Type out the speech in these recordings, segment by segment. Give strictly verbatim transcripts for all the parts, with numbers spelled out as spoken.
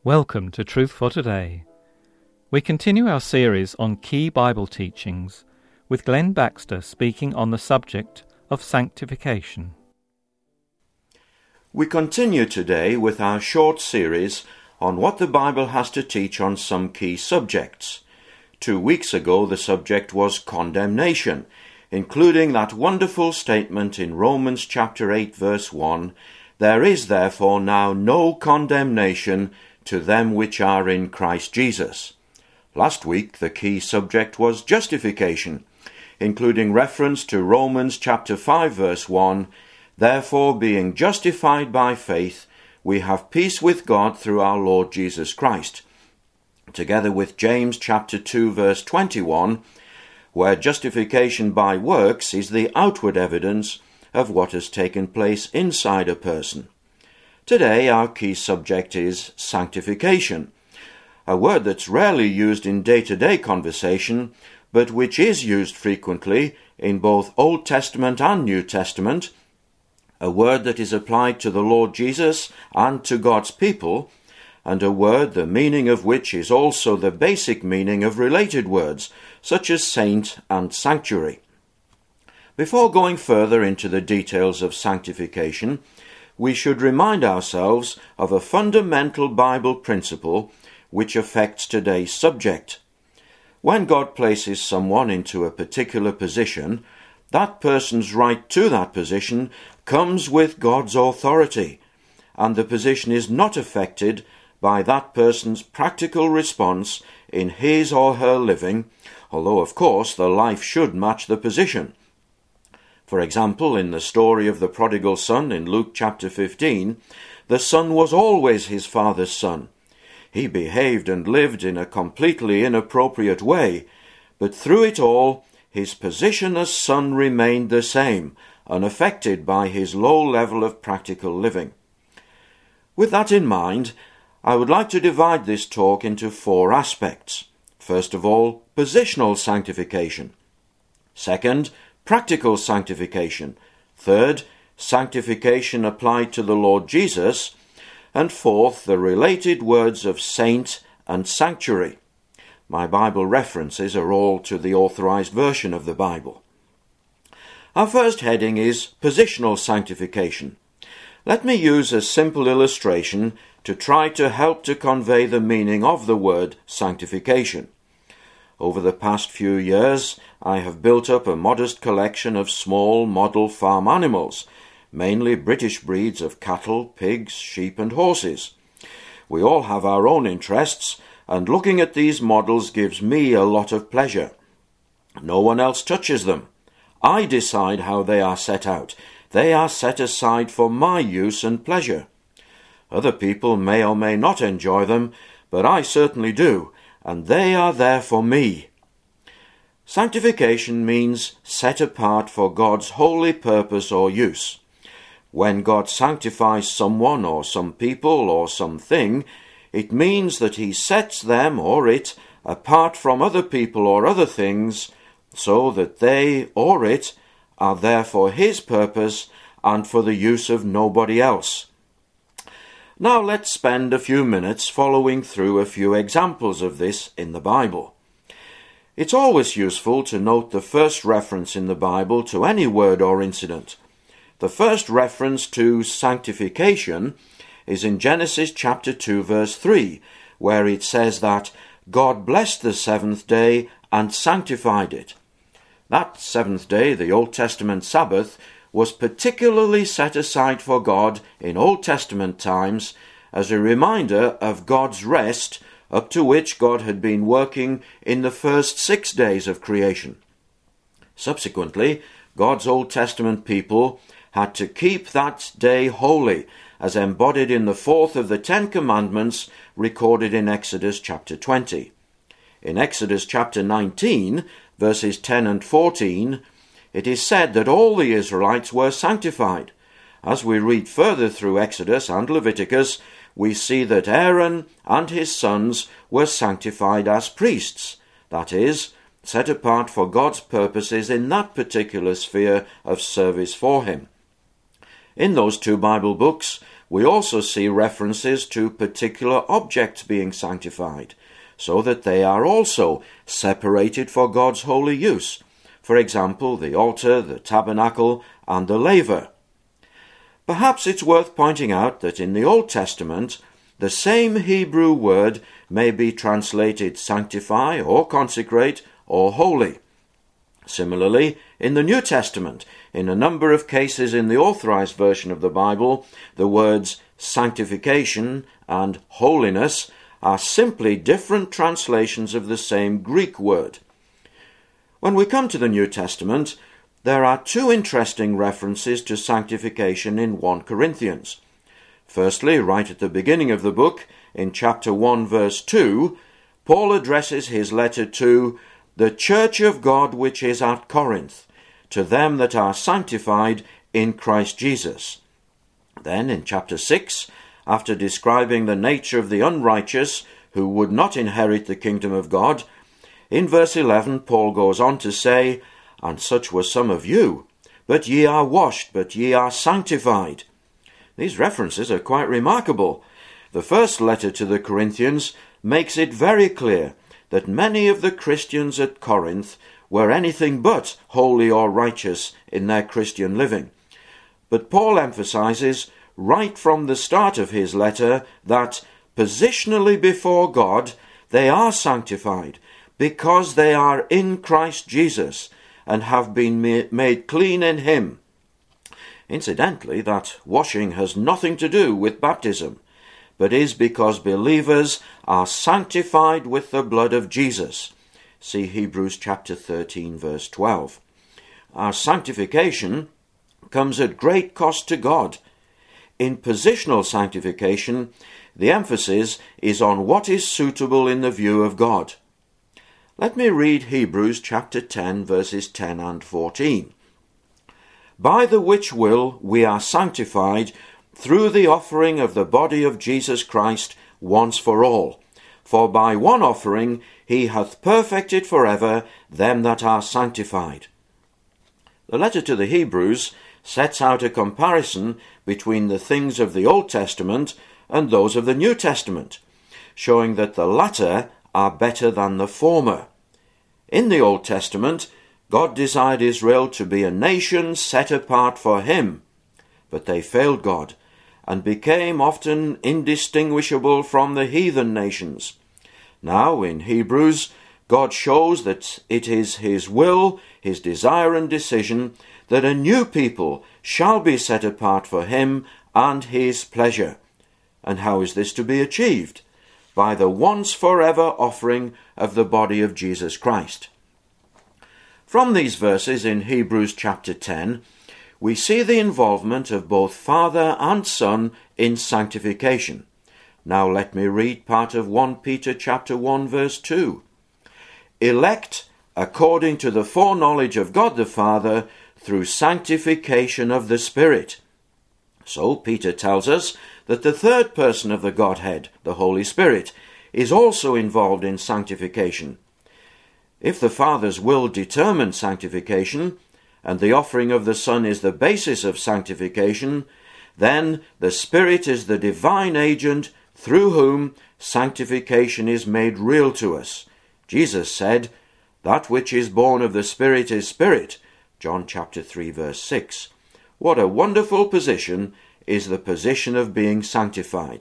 Welcome to Truth for Today. We continue our series on key Bible teachings with Glenn Baxter speaking on the subject of sanctification. We continue today with our short series on what the Bible has to teach on some key subjects. Two weeks ago the subject was condemnation, including that wonderful statement in Romans chapter eight verse one, "There is therefore now no condemnation to them which are in Christ Jesus." Last week the key subject was justification, including reference to Romans chapter five verse one, "Therefore being justified by faith, we have peace with God through our Lord Jesus Christ," together with James chapter two verse twenty-one, where justification by works is the outward evidence of what has taken place inside a person. Today our key subject is sanctification, a word that's rarely used in day-to-day conversation, but which is used frequently in both Old Testament and New Testament, a word that is applied to the Lord Jesus and to God's people, and a word the meaning of which is also the basic meaning of related words, such as saint and sanctuary. Before going further into the details of sanctification, we should remind ourselves of a fundamental Bible principle which affects today's subject. When God places someone into a particular position, that person's right to that position comes with God's authority, and the position is not affected by that person's practical response in his or her living, although of course the life should match the position. For example, in the story of the prodigal son in Luke chapter fifteen, the son was always his father's son. He behaved and lived in a completely inappropriate way, but through it all, his position as son remained the same, unaffected by his low level of practical living. With that in mind, I would like to divide this talk into four aspects. First of all, positional sanctification. Second, practical sanctification. Third, sanctification applied to the Lord Jesus. And fourth, the related words of saint and sanctuary. My Bible references are all to the Authorized Version of the Bible. Our first heading is positional sanctification. Let me use a simple illustration to try to help to convey the meaning of the word sanctification. Over the past few years, I have built up a modest collection of small model farm animals, mainly British breeds of cattle, pigs, sheep and horses. We all have our own interests, and looking at these models gives me a lot of pleasure. No one else touches them. I decide how they are set out. They are set aside for my use and pleasure. Other people may or may not enjoy them, but I certainly do, and they are there for me. Sanctification means set apart for God's holy purpose or use. When God sanctifies someone or some people or something, it means that he sets them or it apart from other people or other things, so that they or it are there for his purpose and for the use of nobody else. Now let's spend a few minutes following through a few examples of this in the Bible. It's always useful to note the first reference in the Bible to any word or incident. The first reference to sanctification is in Genesis chapter two verse three, where it says that God blessed the seventh day and sanctified it. That seventh day, the Old Testament Sabbath, was particularly set aside for God in Old Testament times as a reminder of God's rest up to which God had been working in the first six days of creation. Subsequently, God's Old Testament people had to keep that day holy, as embodied in the fourth of the Ten Commandments recorded in Exodus chapter twenty. In Exodus chapter nineteen, verses ten and fourteen, it is said that all the Israelites were sanctified. As we read further through Exodus and Leviticus, we see that Aaron and his sons were sanctified as priests, that is, set apart for God's purposes in that particular sphere of service for him. In those two Bible books, we also see references to particular objects being sanctified, so that they are also separated for God's holy use. For example, the altar, the tabernacle, and the laver. Perhaps it's worth pointing out that in the Old Testament, the same Hebrew word may be translated sanctify or consecrate or holy. Similarly, in the New Testament, in a number of cases in the Authorized Version of the Bible, the words sanctification and holiness are simply different translations of the same Greek word. When we come to the New Testament, there are two interesting references to sanctification in First Corinthians. Firstly, right at the beginning of the book, in chapter one, verse two, Paul addresses his letter to the church of God which is at Corinth, to them that are sanctified in Christ Jesus. Then in chapter six, after describing the nature of the unrighteous who would not inherit the kingdom of God, in verse eleven Paul goes on to say, And such were some of you, but ye are washed, but ye are sanctified. These references are quite remarkable. The first letter to the Corinthians makes it very clear that many of the Christians at Corinth were anything but holy or righteous in their Christian living. But Paul emphasizes right from the start of his letter that positionally before God they are sanctified because they are in Christ Jesus and have been made clean in him. Incidentally, that washing has nothing to do with baptism, but is because believers are sanctified with the blood of Jesus. See Hebrews chapter thirteen, verse twelve. Our sanctification comes at great cost to God. In positional sanctification, the emphasis is on what is suitable in the view of God. Let me read Hebrews chapter ten, verses ten and fourteen. By the which will we are sanctified through the offering of the body of Jesus Christ once for all. For by one offering he hath perfected for ever them that are sanctified. The letter to the Hebrews sets out a comparison between the things of the Old Testament and those of the New Testament, showing that the latter are better than the former. In the Old Testament, God desired Israel to be a nation set apart for him, but they failed God and became often indistinguishable from the heathen nations. Now, in Hebrews, God shows that it is his will, his desire and decision that a new people shall be set apart for him and his pleasure. And how is this to be achieved? By the once forever offering of the body of Jesus Christ. From these verses in Hebrews chapter ten, we see the involvement of both Father and Son in sanctification. Now let me read part of First Peter chapter one, verse two. Elect according to the foreknowledge of God the Father through sanctification of the Spirit. So Peter tells us that the third person of the Godhead, the Holy Spirit, is also involved in sanctification. If the Father's will determines sanctification, and the offering of the Son is the basis of sanctification, then the Spirit is the divine agent through whom sanctification is made real to us. Jesus said, That which is born of the Spirit is spirit. John chapter three, verse six. What a wonderful position is the position of being sanctified.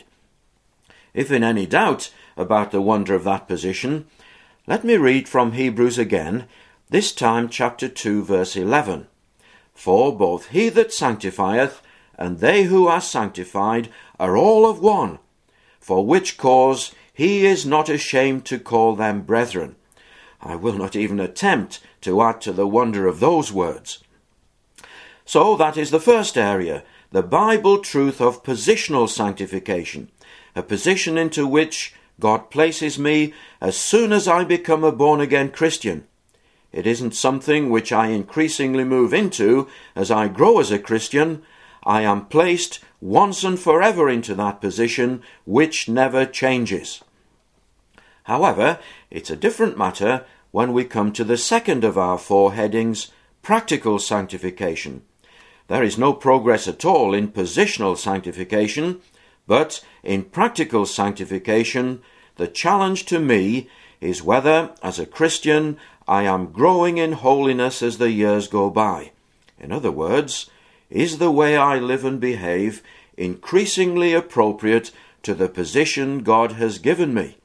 If in any doubt about the wonder of that position, let me read from Hebrews again, this time chapter two, verse eleven. For both he that sanctifieth and they who are sanctified are all of one, for which cause he is not ashamed to call them brethren. I will not even attempt to add to the wonder of those words. So that is the first area, the Bible truth of positional sanctification, a position into which God places me as soon as I become a born-again Christian. It isn't something which I increasingly move into as I grow as a Christian. I am placed once and forever into that position which never changes. However, it's a different matter when we come to the second of our four headings, practical sanctification. There is no progress at all in positional sanctification, but in practical sanctification, the challenge to me is whether, as a Christian, I am growing in holiness as the years go by. In other words, is the way I live and behave increasingly appropriate to the position God has given me?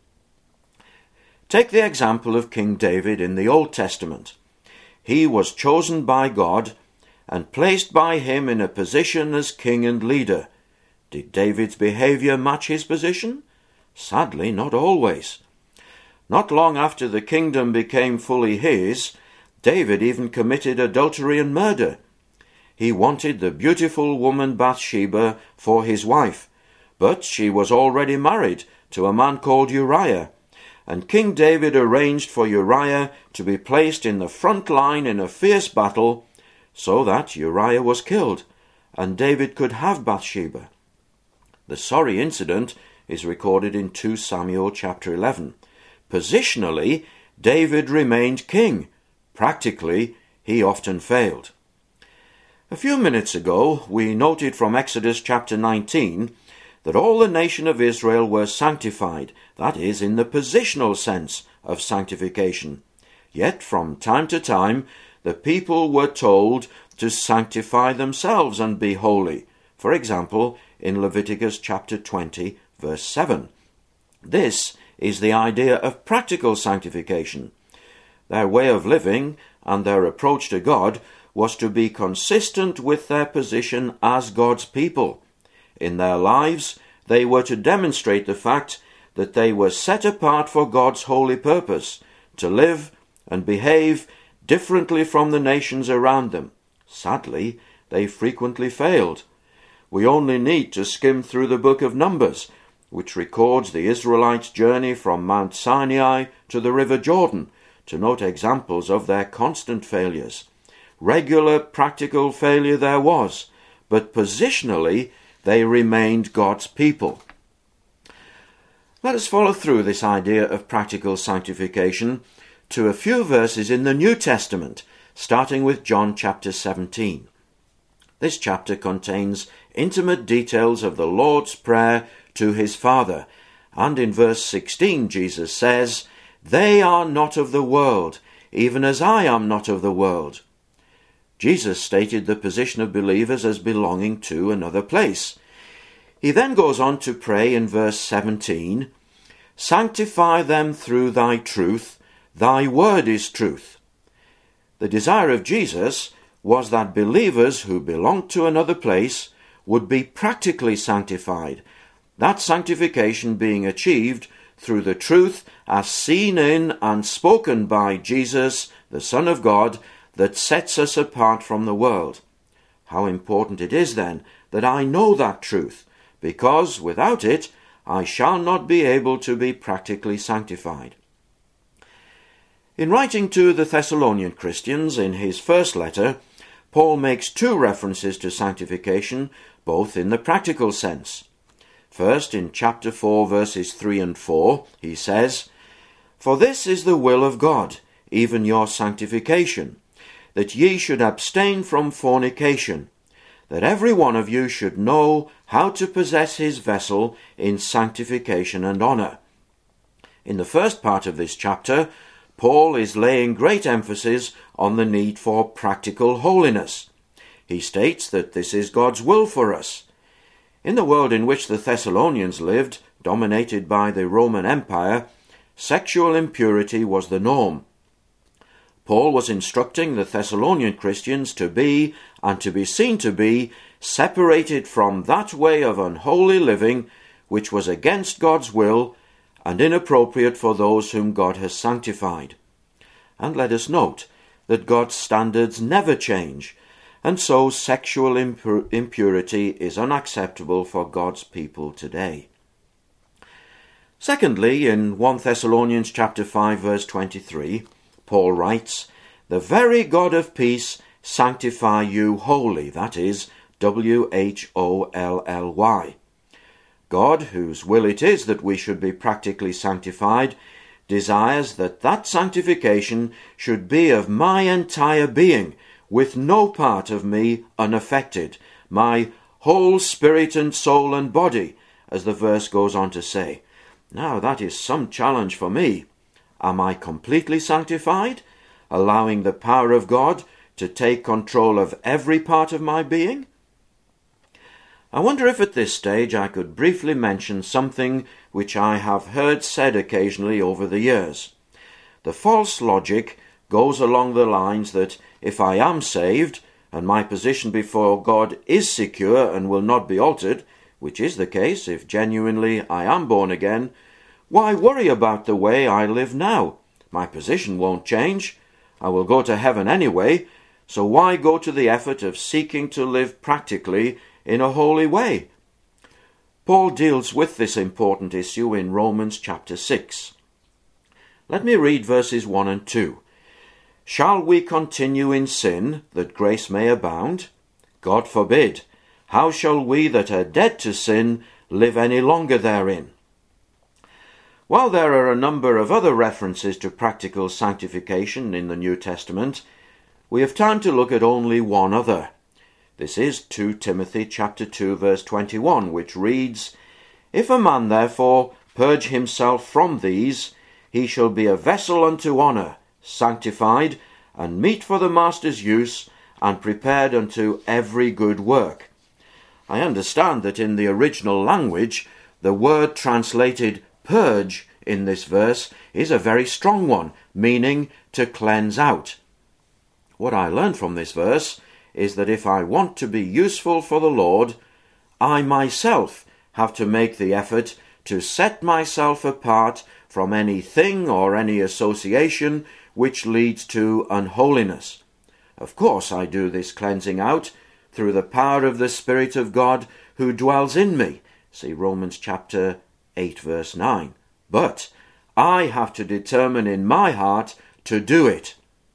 Take the example of King David in the Old Testament. He was chosen by God and placed by him in a position as king and leader. Did David's behavior match his position? Sadly, not always. Not long after the kingdom became fully his, David even committed adultery and murder. He wanted the beautiful woman Bathsheba for his wife, but she was already married to a man called Uriah, and King David arranged for Uriah to be placed in the front line in a fierce battle so that Uriah was killed, and David could have Bathsheba. The sorry incident is recorded in Second Samuel chapter eleven. Positionally, David remained king. Practically, he often failed. A few minutes ago, we noted from Exodus chapter nineteen that all the nation of Israel were sanctified, that is, in the positional sense of sanctification. Yet, from time to time, the people were told to sanctify themselves and be holy. For example, in Leviticus chapter twenty, verse seven. This is the idea of practical sanctification. Their way of living and their approach to God was to be consistent with their position as God's people. In their lives, they were to demonstrate the fact that they were set apart for God's holy purpose, to live and behave differently from the nations around them. Sadly, they frequently failed. We only need to skim through the book of Numbers, which records the Israelites' journey from Mount Sinai to the river Jordan, to note examples of their constant failures. Regular practical failure there was, but positionally they remained God's people. Let us follow through this idea of practical sanctification to a few verses in the New Testament, starting with John chapter seventeen. This chapter contains intimate details of the Lord's Prayer to his Father, and in verse sixteen Jesus says, "They are not of the world, even as I am not of the world." Jesus stated the position of believers as belonging to another place. He then goes on to pray in verse seventeen, "Sanctify them through thy truth, thy word is truth." The desire of Jesus was that believers who belonged to another place would be practically sanctified, that sanctification being achieved through the truth as seen in and spoken by Jesus, the Son of God, that sets us apart from the world. How important it is, then, that I know that truth, because without it I shall not be able to be practically sanctified. In writing to the Thessalonian Christians in his first letter, Paul makes two references to sanctification, both in the practical sense. First, in chapter four, verses three and four, he says, "For this is the will of God, even your sanctification, that ye should abstain from fornication, that every one of you should know how to possess his vessel in sanctification and honour." In the first part of this chapter, Paul is laying great emphasis on the need for practical holiness. He states that this is God's will for us. In the world in which the Thessalonians lived, dominated by the Roman Empire, sexual impurity was the norm. Paul was instructing the Thessalonian Christians to be, and to be seen to be, separated from that way of unholy living which was against God's will and inappropriate for those whom God has sanctified. And let us note that God's standards never change, and so sexual impur- impurity is unacceptable for God's people today. Secondly, in First Thessalonians chapter five, verse twenty-three, Paul writes, "The very God of peace sanctify you wholly," that is, W H O L L Y. God, whose will it is that we should be practically sanctified, desires that that sanctification should be of my entire being, with no part of me unaffected, my whole spirit and soul and body, as the verse goes on to say. Now that is some challenge for me. Am I completely sanctified, allowing the power of God to take control of every part of my being? I wonder if at this stage I could briefly mention something which I have heard said occasionally over the years. The false logic goes along the lines that if I am saved, and my position before God is secure and will not be altered, which is the case if genuinely I am born again, why worry about the way I live now? My position won't change. I will go to heaven anyway, so why go to the effort of seeking to live practically in a holy way? Paul deals with this important issue in Romans chapter six. Let me read verses one and two. Shall we continue in sin, that grace may abound? God forbid. How shall we that are dead to sin live any longer therein? While there are a number of other references to practical sanctification in the New Testament, we have time to look at only one other. This is Second Timothy chapter two verse twenty-one, which reads, If a man therefore purge himself from these, he shall be a vessel unto honour, sanctified, and meet for the master's use, and prepared unto every good work. I understand that in the original language, the word translated purge in this verse is a very strong one, meaning to cleanse out. What I learned from this verse is that if I want to be useful for the Lord, I myself have to make the effort to set myself apart from anything or any association which leads to unholiness. Of course, I do this cleansing out through the power of the Spirit of God who dwells in me. See Romans chapter eight verse nine. But I have to determine in my heart to do it.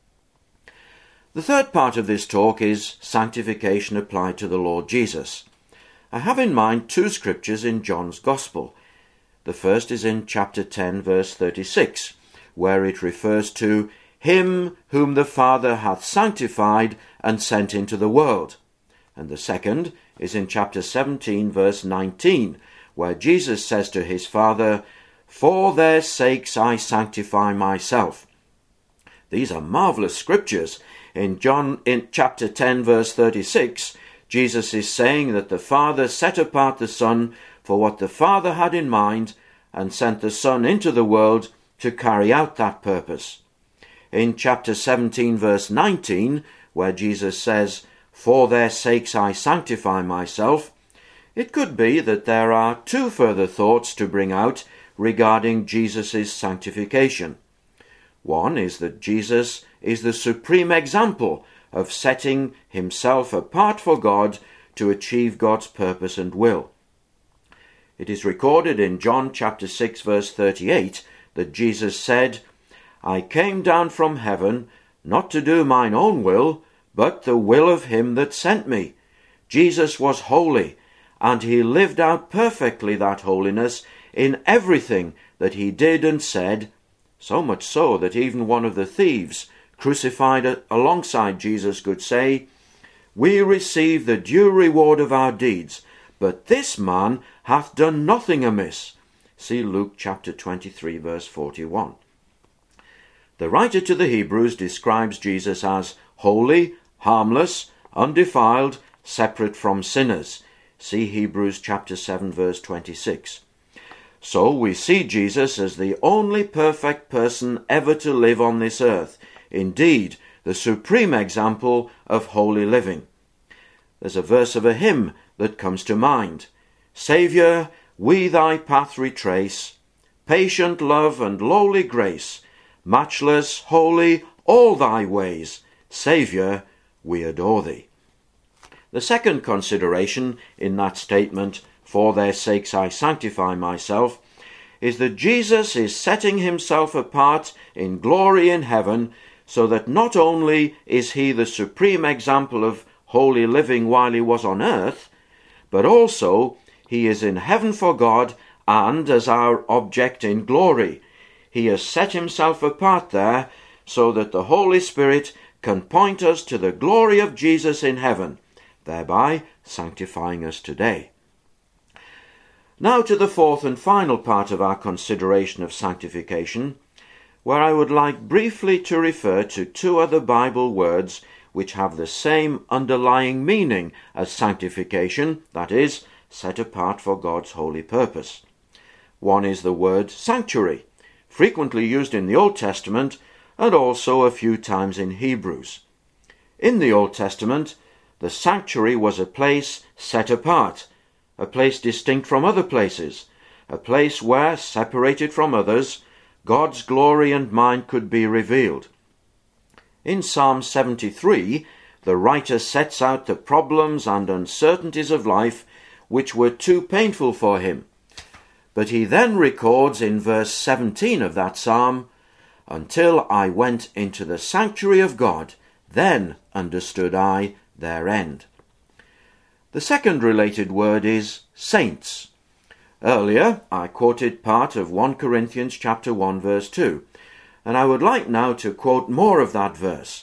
The third part of this talk is sanctification applied to the Lord Jesus. I have in mind two scriptures in John's Gospel. The first is in chapter ten verse thirty-six, where it refers to him whom the Father hath sanctified and sent into the world. And the second is in chapter seventeen verse nineteen, where Jesus says to his Father, For their sakes I sanctify myself. These are marvellous scriptures. In John in chapter ten verse thirty-six, Jesus is saying that the Father set apart the Son for what the Father had in mind and sent the Son into the world to carry out that purpose. In chapter seventeen verse nineteen, where Jesus says, For their sakes I sanctify myself, it could be that there are two further thoughts to bring out regarding Jesus' sanctification. One is that Jesus is the supreme example of setting himself apart for God to achieve God's purpose and will. It is recorded in John chapter six verse thirty-eight that Jesus said, I came down from heaven not to do mine own will, but the will of him that sent me. Jesus was holy, and he lived out perfectly that holiness in everything that he did and said, so much so that even one of the thieves crucified alongside Jesus could say, We receive the due reward of our deeds, but this man hath done nothing amiss. See Luke chapter twenty-three verse forty-one. The writer to the Hebrews describes Jesus as holy, harmless, undefiled, separate from sinners. See Hebrews chapter seven verse twenty-six. So we see Jesus as the only perfect person ever to live on this earth, indeed the supreme example of holy living. There's a verse of a hymn that comes to mind. Saviour, we thy path retrace, patient love and lowly grace, matchless, holy, all thy ways, Saviour, we adore thee. The second consideration in that statement, for their sakes I sanctify myself, is that Jesus is setting himself apart in glory in heaven, so that not only is he the supreme example of holy living while he was on earth, but also he is in heaven for God and as our object in glory. He has set himself apart there so that the Holy Spirit can point us to the glory of Jesus in heaven, thereby sanctifying us today. Now to the fourth and final part of our consideration of sanctification, where I would like briefly to refer to two other Bible words which have the same underlying meaning as sanctification, that is, set apart for God's holy purpose. One is the word sanctuary, frequently used in the Old Testament and also a few times in Hebrews. In the Old Testament, the sanctuary was a place set apart, a place distinct from other places, a place where, separated from others, God's glory and mind could be revealed. In Psalm seventy-three, the writer sets out the problems and uncertainties of life which were too painful for him. But he then records in verse seventeen of that psalm, "Until I went into the sanctuary of God, then understood I their end." The second related word is saints. Earlier, I quoted part of First Corinthians chapter one, verse two, and I would like now to quote more of that verse.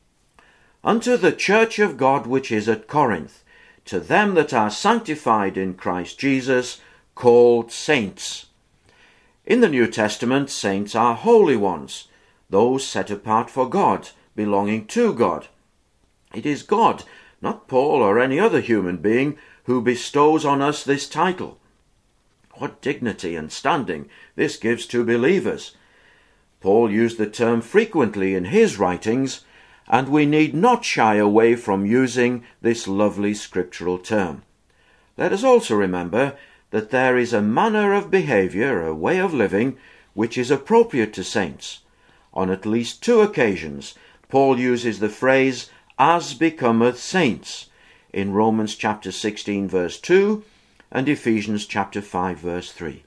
"Unto the church of God which is at Corinth, to them that are sanctified in Christ Jesus, called saints." In the New Testament, saints are holy ones, those set apart for God, belonging to God. It is God, not Paul or any other human being, who bestows on us this title. What dignity and standing this gives to believers! Paul used the term frequently in his writings, and we need not shy away from using this lovely scriptural term. Let us also remember that there is a manner of behavior, a way of living, which is appropriate to saints. On at least two occasions, Paul uses the phrase, "as becometh saints," in Romans chapter sixteen, verse two, and Ephesians chapter five, verse three.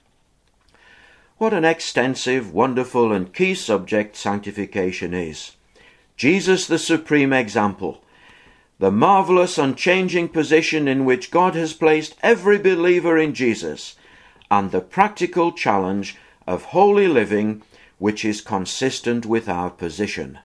What an extensive, wonderful, and key subject sanctification is. Jesus the supreme example, the marvelous, unchanging position in which God has placed every believer in Jesus, and the practical challenge of holy living which is consistent with our position.